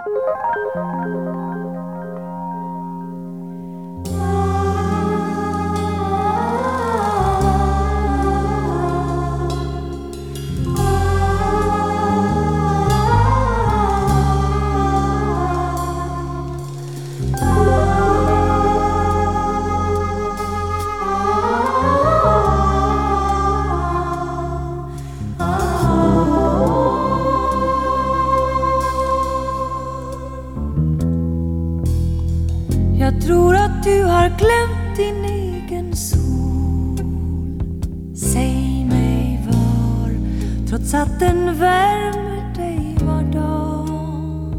Jag tror att du har glömt din egen sol. Säg mig var, trots att den värmer dig var dag.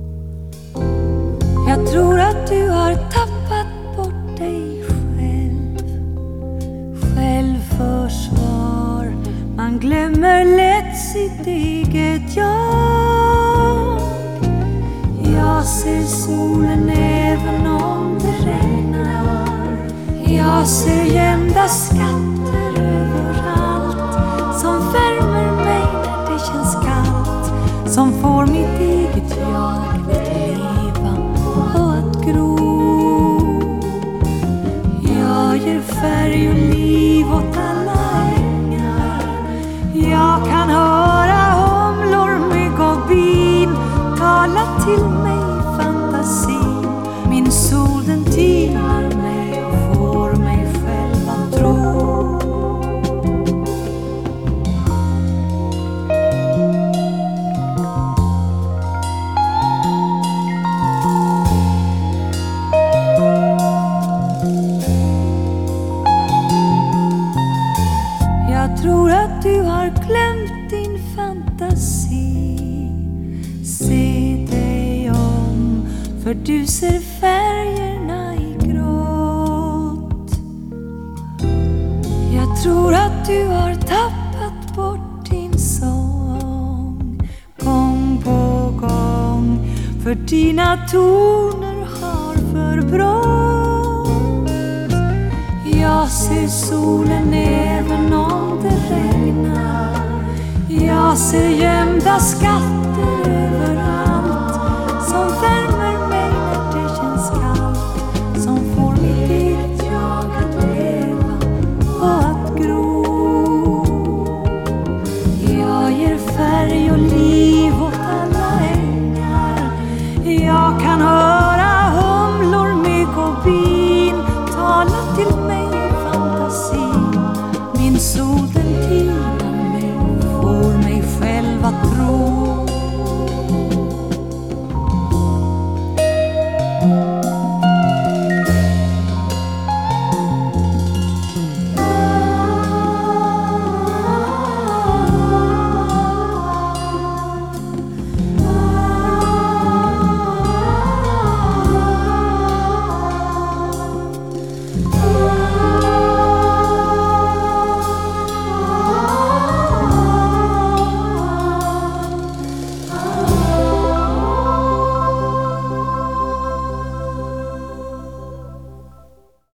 Jag tror att du har tappat bort dig själv. Självförsvar, man glömmer lätt sitt eget jag. Jag ser solen även om det regnar. Jag ser gömda skatter överallt, som värmer mig när det känns kallt, som får mitt eget jag att leva och att gro. Jag ger färg och liv åt alla ängar. Jag kan höra humlor, mygg och bin tala till mig. Min sol den tinar mig och får mig själv att tro. Jag tror att du har glömt din fantasi. Se dig om, för du ser färgerna i gråt. Jag tror att du har tappat bort din sång gång på gång, för dina toner har förbrått. Jag ser solen även om det regnar. Jag ser gömda skatter överallt, som värmer mig när det känns kallt, som får mitt eget jag att leva och att gro. Jag ger färg och liv åt alla ängar. Jag kan